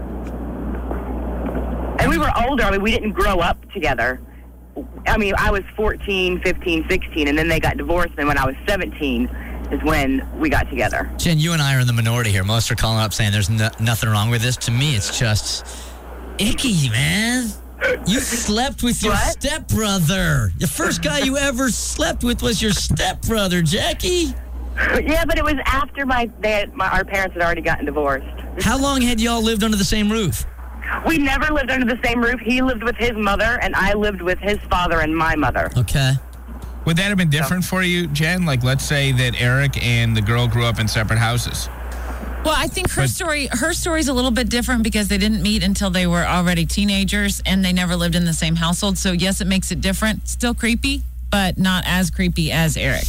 And we were older. I mean, we didn't grow up together. I mean, I was 14, 15, 16, and then they got divorced. And when I was 17 is when we got together. Jen, you and I are in the minority here. Most are calling up saying there's nothing wrong with this. To me, it's just icky, man. You slept with your stepbrother. The first guy you ever slept with was your stepbrother, Jackie. Yeah, but it was after our parents had already gotten divorced. How long had y'all lived under the same roof? We never lived under the same roof. He lived with his mother, and I lived with his father and my mother. Okay. Would that have been different for you, Jen? Like, let's say that Eric and the girl grew up in separate houses. Well, I think her story's a little bit different because they didn't meet until they were already teenagers, and they never lived in the same household. So, yes, it makes it different. Still creepy, but not as creepy as Eric.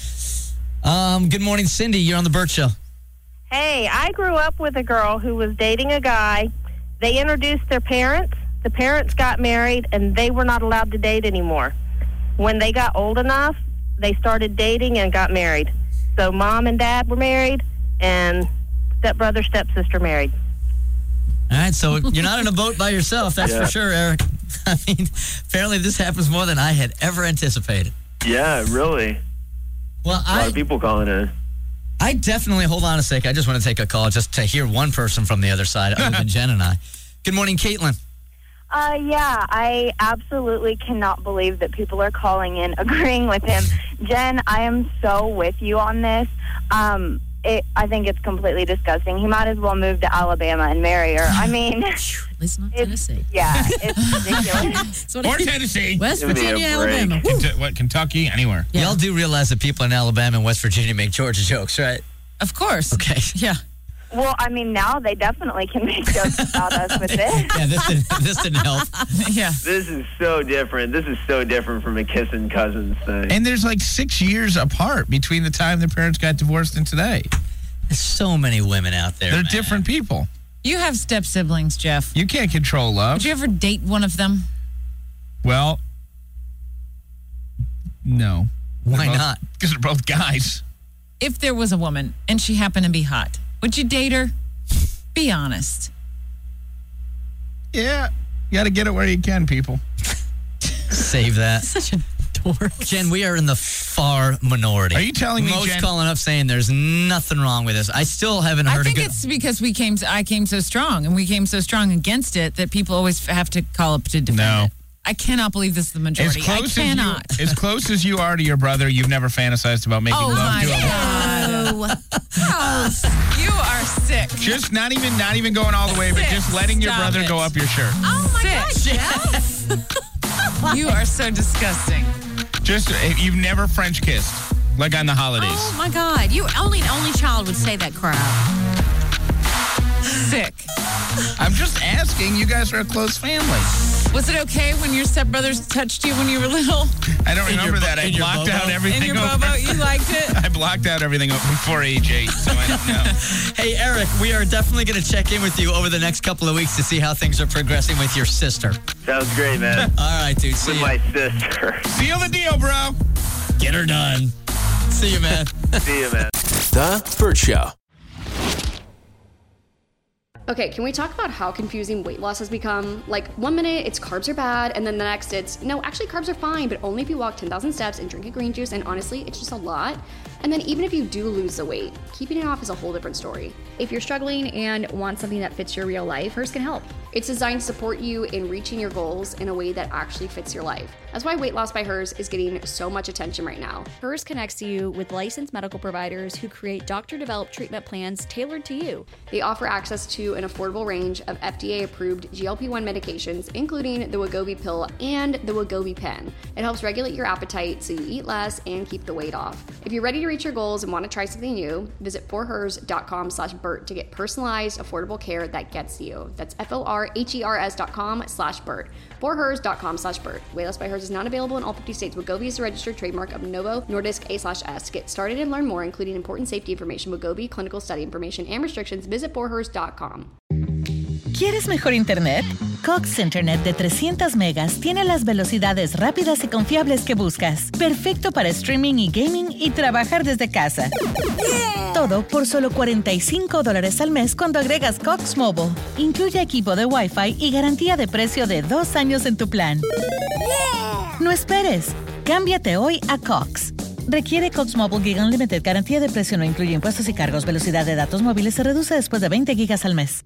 Good morning, Cindy. You're on the Burt Show. Hey, I grew up with a girl who was dating a guy. They introduced their parents. The parents got married, and they were not allowed to date anymore. When they got old enough, they started dating and got married. So mom and dad were married, and stepbrother, stepsister married. All right, so you're not in a boat by yourself, that's for sure, Eric. I mean, apparently this happens more than I had ever anticipated. Yeah, really. Well, a lot of people calling in. I definitely, hold on a sec. I just want to take a call just to hear one person from the other side other than Jen and I. Good morning, Caitlin. Yeah, I absolutely cannot believe that people are calling in agreeing with him. Jen, I am so with you on this. I think it's completely disgusting. He might as well move to Alabama and marry her. I mean, it's not Tennessee. Yeah, it's ridiculous. Or Tennessee. West Virginia, Alabama. Kentucky, anywhere. Yeah. Y'all do realize that people in Alabama and West Virginia make Georgia jokes, right? Of course. Okay. Yeah. Well, I mean, now they definitely can make jokes about us with this. Yeah, this didn't help. Yeah. This is so different. This is so different from a kissing cousins thing. And there's like 6 years apart between the time the parents got divorced and today. There's so many women out there. They're different people. You have step siblings, Jeff. You can't control love. Would you ever date one of them? Well, no. Why not? Because they're both guys. If there was a woman and she happened to be hot, would you date her? Be honest. Yeah. You got to get it where you can, people. Save that. Such a dork. Jen, we are in the far minority. Are you telling me, Most Jen? calling up saying there's nothing wrong with this. I still haven't heard I think a good... it's because I came so strong, and we came so strong against it that people always have to call up to defend it. I cannot believe this is the majority. As close as you are to your brother, you've never fantasized about making love to him. Gross. You are sick. Just not even going all the way, but just letting your brother go up your shirt. Oh my God, Jeff. You are so disgusting. Just you've never French kissed like on the holidays. Oh my God. You only an only child would say that crap. Sick. I'm just asking. You guys are a close family. Was it okay when your stepbrothers touched you when you were little? I don't remember that. I blocked out everything. In your bobo, you liked it? I blocked out everything before age 8, so I don't know. Hey, Eric, we are definitely going to check in with you over the next couple of weeks to see how things are progressing with your sister. Sounds great, man. All right, dude. See with you. my sister. Seal the deal, bro. Get her done. See you, man. See you, man. The Burt Show. Okay, can we talk about how confusing weight loss has become? Like, 1 minute it's carbs are bad, and then the next it's, no, actually carbs are fine, but only if you walk 10,000 steps and drink a green juice, and honestly, it's just a lot. And then even if you do lose the weight, keeping it off is a whole different story. If you're struggling and want something that fits your real life, Hers can help. It's designed to support you in reaching your goals in a way that actually fits your life. That's why Weight Loss by Hers is getting so much attention right now. Hers connects you with licensed medical providers who create doctor-developed treatment plans tailored to you. They offer access to an affordable range of FDA-approved GLP-1 medications, including the Wegovy pill and the Wegovy pen. It helps regulate your appetite so you eat less and keep the weight off. If you're ready to reach your goals and want to try something new, visit forhers.com/Bert to get personalized, affordable care that gets you. That's forhers.com/Bert. forhers.com/Bert. Weight Loss by Hers is not available in all 50 states. Wegovy is a registered trademark of Novo Nordisk A/S. Get started and learn more, including important safety information, Wegovy, clinical study information, and restrictions. Visit forhers.com. ¿Quieres mejor internet? Cox Internet de 300 megas tiene las velocidades rápidas y confiables que buscas. Perfecto para streaming y gaming y trabajar desde casa. Yeah. Todo por solo $45 al mes cuando agregas Cox Mobile. Incluye equipo de Wi-Fi y garantía de precio de 2 años en tu plan. Yeah. No esperes. Cámbiate hoy a Cox. Requiere Cox Mobile Gig Unlimited. Garantía de precio no incluye impuestos y cargos. Velocidad de datos móviles se reduce después de 20 gigas al mes.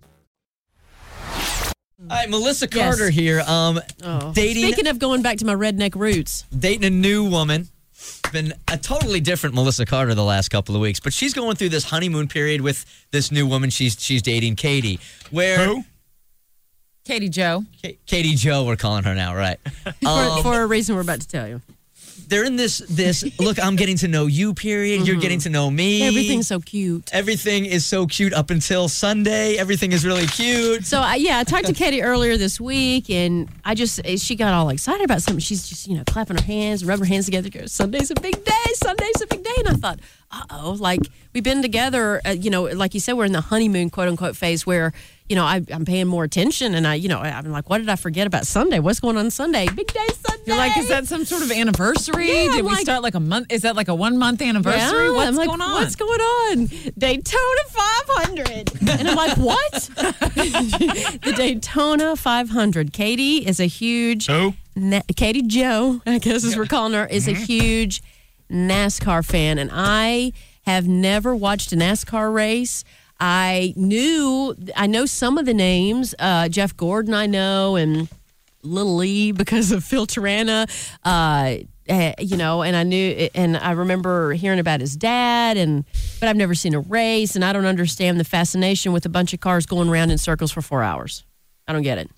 All right, Melissa Carter here. Dating. Speaking of going back to my redneck roots, dating a new woman. Been a totally different Melissa Carter the last couple of weeks, but she's going through this honeymoon period with this new woman she's dating, Katie. Who? Katie Jo. Katie Jo, we're calling her now, right? For a reason we're about to tell you. They're in this look, I'm getting to know you period. Mm-hmm. You're getting to know me. Everything's so cute. Everything is so cute up until Sunday. Everything is really cute. So, I talked to Katie earlier this week, and she got all excited about something. She's just, clapping her hands, rubbing her hands together, goes, Sunday's a big day. Sunday's a big day. And I thought, like we've been together, like you said, we're in the honeymoon, quote unquote, phase where, I'm paying more attention, and I'm like, what did I forget about Sunday? What's going on Sunday? Big day Sunday. You're like, is that some sort of anniversary? Yeah, Did we start like a month? Is that like a 1 month anniversary? Yeah, What's going on? What's going on? Daytona 500. And I'm like, what? The Daytona 500. Katie is a huge... Who? Katie Jo, I guess as we're calling her, is a huge NASCAR fan. And I have never watched a NASCAR race. I know some of the names. Jeff Gordon I know, and Little Lee because of Phil Tarana. And I knew, and I remember hearing about his dad, but I've never seen a race, and I don't understand the fascination with a bunch of cars going around in circles for 4 hours. I don't get it.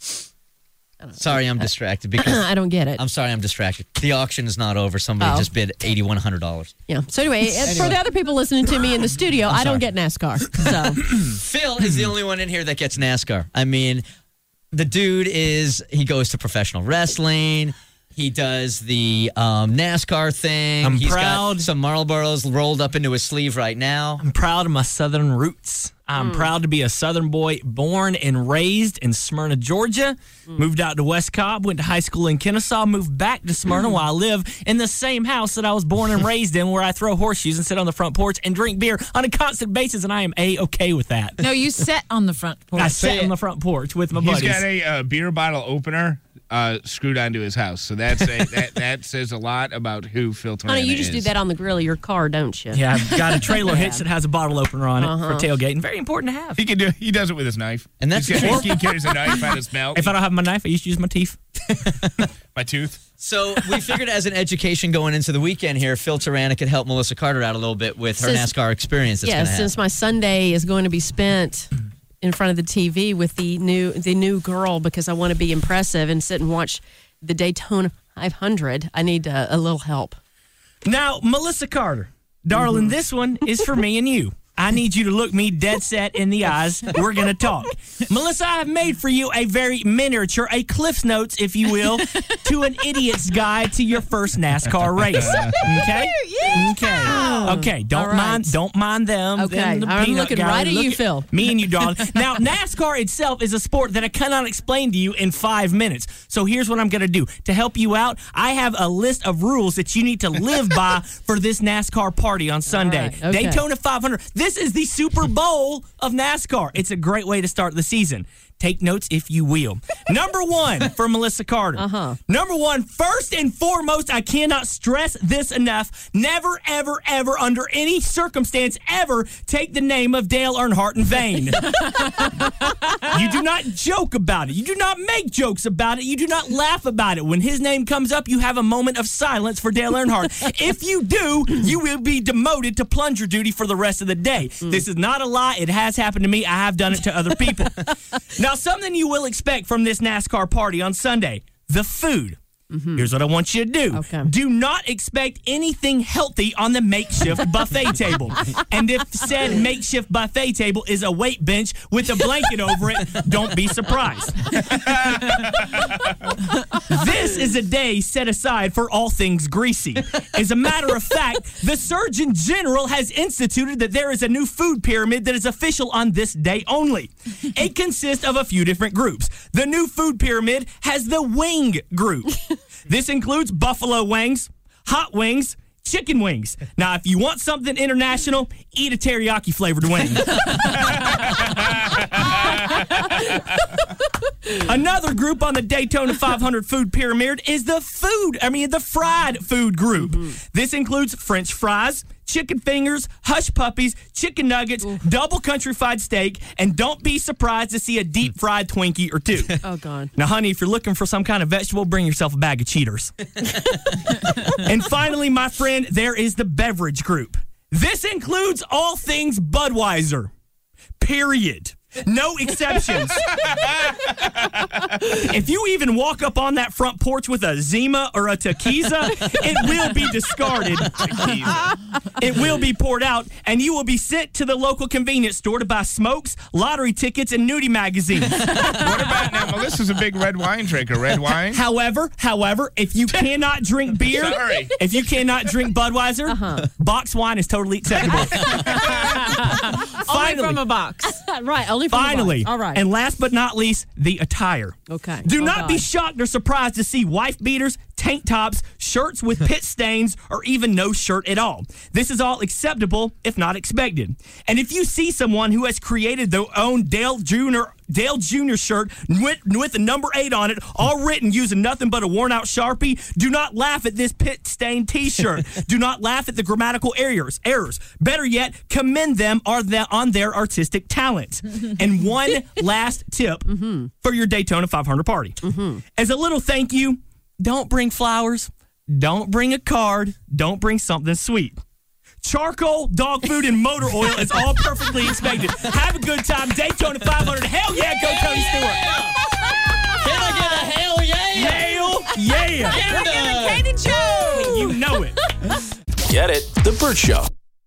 Sorry, I'm distracted because I don't get it. I'm sorry, I'm distracted. The auction is not over. Somebody just bid $8,100. Yeah. So anyway, for the other people listening to me in the studio, I don't get NASCAR. So Phil is the only one in here that gets NASCAR. I mean, the dude he goes to professional wrestling. He does the NASCAR thing. I'm He's proud. got some Marlboros rolled up into his sleeve right now. I'm proud of my Southern roots. I'm proud to be a Southern boy, born and raised in Smyrna, Georgia. Moved out to West Cobb, went to high school in Kennesaw, moved back to Smyrna while I live in the same house that I was born and raised in, where I throw horseshoes and sit on the front porch and drink beer on a constant basis, and I am A-okay with that. No, you sat on the front porch. I sat on the front porch with my buddies. He's got a beer bottle opener screwed onto his house, so that says a lot about who Phil Tarana is. Honey, you just do that on the grill of your car, don't you? Yeah, I've got a trailer hitch that has a bottle opener on it for tailgating. Very important to have. He does it with his knife. And that's he carries a knife out his belt. If I don't have my knife, I used to use my teeth. My tooth. So we figured as an education going into the weekend here, Phil Tarana could help Melissa Carter out a little bit with her NASCAR experience. Since my Sunday is going to be spent in front of the TV with the new girl, because I want to be impressive and sit and watch the Daytona 500, I need a little help. Now, Melissa Carter, darling, this one is for me and you. I need you to look me dead set in the eyes. We're going to talk. Melissa, I have made for you a very miniature, a Cliff's Notes, if you will, to an idiot's guide to your first NASCAR race. Okay? Yeah. Okay. Don't mind them. Okay. Them, I'm looking right at you, Phil. Me and you, darling. Now, NASCAR itself is a sport that I cannot explain to you in 5 minutes. So here's what I'm going to do. To help you out, I have a list of rules that you need to live by for this NASCAR party on Sunday. Right, okay. Daytona 500. This is the Super Bowl of NASCAR. It's a great way to start the season. Take notes if you will. Number 1 for Melissa Carter. Number 1, first and foremost, I cannot stress this enough. Never, ever, ever, under any circumstance, ever take the name of Dale Earnhardt in vain. You do not joke about it. You do not make jokes about it. You do not laugh about it. When his name comes up, you have a moment of silence for Dale Earnhardt. If you do, you will be demoted to plunger duty for the rest of the day. This is not a lie. It has happened to me. I have done it to other people. Now, something you will expect from this NASCAR party on Sunday, the food. Here's what I want you to do. Do not expect anything healthy on the makeshift buffet table. And if said makeshift buffet table is a weight bench with a blanket over it, don't be surprised. This is a day set aside for all things greasy. As a matter of fact, the Surgeon General has instituted that there is a new food pyramid that is official on this day only. It consists of a few different groups. The new food pyramid has the wing group. This includes buffalo wings, hot wings, chicken wings. Now, if you want something international, eat a teriyaki flavored wing. Another group on the Daytona 500 food pyramid is the fried food group. This includes French fries, chicken fingers, hush puppies, chicken nuggets, double country fried steak, and don't be surprised to see a deep fried Twinkie or two. Oh, God. Now, honey, if you're looking for some kind of vegetable, bring yourself a bag of Cheaters. And finally, my friend, there is the beverage group. This includes all things Budweiser. Period. No exceptions. If you even walk up on that front porch with a Zima or a Tequiza, it will be discarded. It will be poured out, and you will be sent to the local convenience store to buy smokes, lottery tickets, and nudie magazines. What about now? Melissa's a big red wine drinker. Red wine? However, if you cannot drink beer, if you cannot drink Budweiser, box wine is totally acceptable. Only from a box. Right, only from Finally, a box. All right. And last but not least, the attire. Okay. Do not be shocked or surprised to see wife beaters, tank tops, shirts with pit stains, or even no shirt at all. This is all acceptable, if not expected. And if you see someone who has created their own Dale Jr. shirt with a number 8 on it, all written using nothing but a worn-out Sharpie, do not laugh at this pit-stained T-shirt. Do not laugh at the grammatical errors. Better yet, commend them on their artistic talent. And one last tip for your Daytona 500 party. As a little thank you, don't bring flowers, don't bring a card, don't bring something sweet. Charcoal, dog food, and motor oil is all perfectly expected. Have a good time. Daytona 500. Hell yeah, go Tony Stewart. Can I get a hell yeah? Hell yeah. Can I get a Katie Joe? You know it. Get it? The Burt Show.